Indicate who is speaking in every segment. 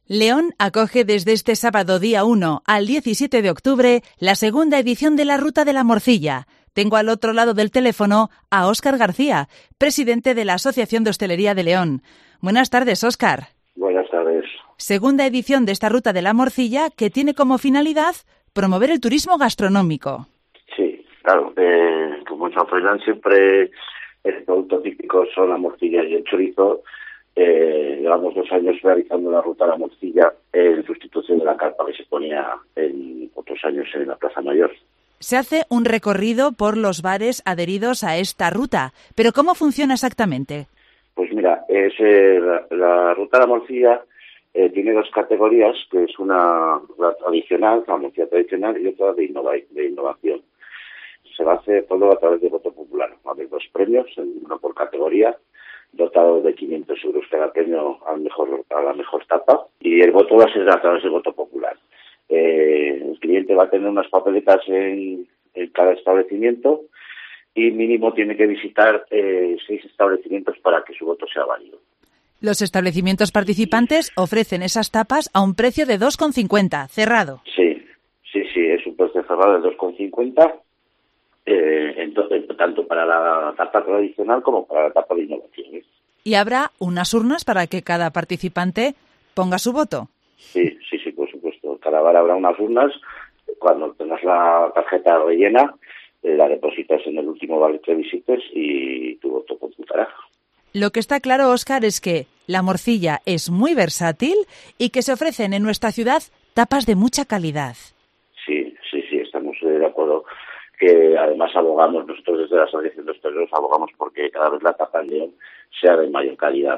Speaker 1: León acoge desde este sábado día 1 al 17 de octubre la segunda edición de la Ruta de la Morcilla. Tengo al otro lado del teléfono a Óscar García, presidente de la Asociación de Hostelería de León. Buenas tardes, Óscar.
Speaker 2: Buenas tardes.
Speaker 1: Segunda edición de esta Ruta de la Morcilla que tiene como finalidad promover el turismo gastronómico.
Speaker 2: Sí, claro. Como en San Fernán siempre el producto típico son la morcilla y el chorizo. Llevamos 2 años realizando la Ruta de la Morcilla en sustitución de la carpa que se ponía en otros años en la Plaza Mayor.
Speaker 1: Se hace un recorrido por los bares adheridos a esta ruta, pero ¿cómo funciona exactamente?
Speaker 2: Pues mira, la Ruta de la Morcilla tiene 2 categorías, que es la tradicional, la morcilla tradicional, y otra de innovación. Se va a hacer todo a través de voto popular. Va a haber 2 premios, uno por categoría, dotado de 500 euros cada premio a la mejor tapa, y el voto va a ser a través del voto popular. El cliente va a tener unas papeletas en cada establecimiento y mínimo tiene que visitar 6 establecimientos para que su voto sea válido.
Speaker 1: Los establecimientos participantes ofrecen esas tapas a un precio de 2,50, cerrado.
Speaker 2: Sí, es un precio cerrado de 2,50. Tanto para la tapa tradicional como para la tapa de innovación.
Speaker 1: ¿Y habrá unas urnas para que cada participante ponga su voto?
Speaker 2: Sí, por supuesto. Cada bar habrá unas urnas. Cuando tengas la tarjeta rellena, la depositas en el último bar que visites y tu voto computará.
Speaker 1: Lo que está claro, Óscar, es que la morcilla es muy versátil y que se ofrecen en nuestra ciudad tapas de mucha calidad.
Speaker 2: Sí, estamos de acuerdo. Que además abogamos, nosotros desde la Asociación de Hosteleros abogamos porque cada vez la tapa en León sea de mayor calidad.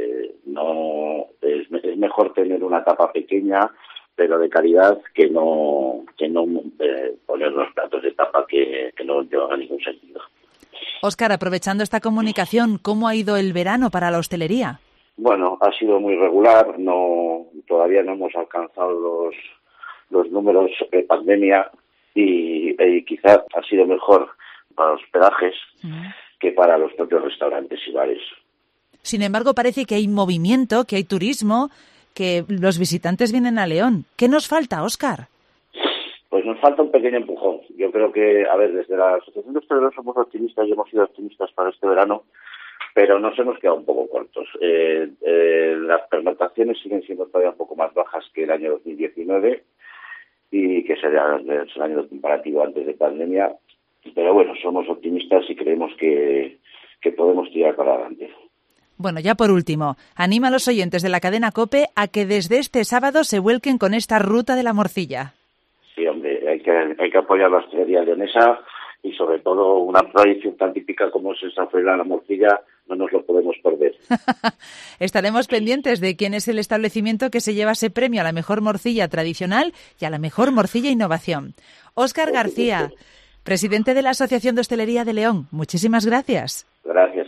Speaker 2: No es mejor tener una tapa pequeña, pero de calidad, que no poner los platos de tapa que no llevan ningún sentido.
Speaker 1: Óscar, aprovechando esta comunicación, ¿cómo ha ido el verano para la hostelería?
Speaker 2: Bueno, ha sido muy regular. Todavía no hemos alcanzado los números de pandemia. Y quizá ha sido mejor para los hospedajes que para los propios restaurantes y bares.
Speaker 1: Sin embargo, parece que hay movimiento, que hay turismo, que los visitantes vienen a León. ¿Qué nos falta, Óscar?
Speaker 2: Pues nos falta un pequeño empujón. Yo creo que, desde la Asociación de Hosteleros somos optimistas y hemos sido optimistas para este verano, pero nos hemos quedado un poco cortos. Las pernoctaciones siguen siendo todavía un poco más bajas que el año 2019, y que será el año comparativo antes de pandemia, pero bueno, somos optimistas y creemos que podemos tirar para adelante.
Speaker 1: Bueno, ya por último, anima a los oyentes de la cadena COPE a que desde este sábado se vuelquen con esta Ruta de la Morcilla.
Speaker 2: Sí, hombre, hay que apoyar la hostelería leonesa y sobre todo una tradición tan típica como es el San Fernán, la morcilla, no nos lo podemos perder.
Speaker 1: Estaremos pendientes de quién es el establecimiento que se lleva ese premio a la mejor morcilla tradicional y a la mejor morcilla innovación. Óscar García, presidente de la Asociación de Hostelería de León, muchísimas gracias.
Speaker 2: Gracias.